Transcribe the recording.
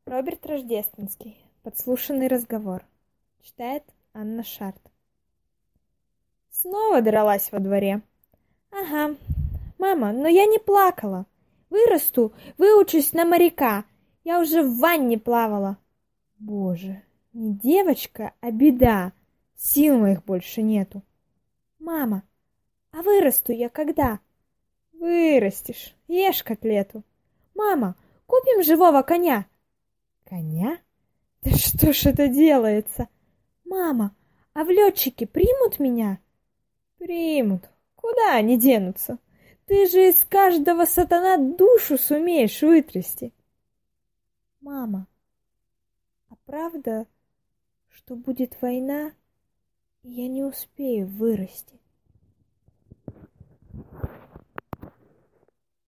Роберт Рождественский. Подслушанный разговор. Читает Анна Шарт. Снова дралась во дворе. Ага. Мама, но я не плакала. Вырасту, выучусь на моряка. Я уже в ванне плавала. Боже, не девочка, а беда. Сил моих больше нету. Мама, а вырасту я когда? Вырастешь, ешь котлету. Мама, купим живого коня. Коня? Да что ж это делается? Мама, а в летчики примут меня? Примут. Куда они денутся? Ты же из каждого сатана душу сумеешь вытрясти. Мама, а правда, что будет война, и я не успею вырасти?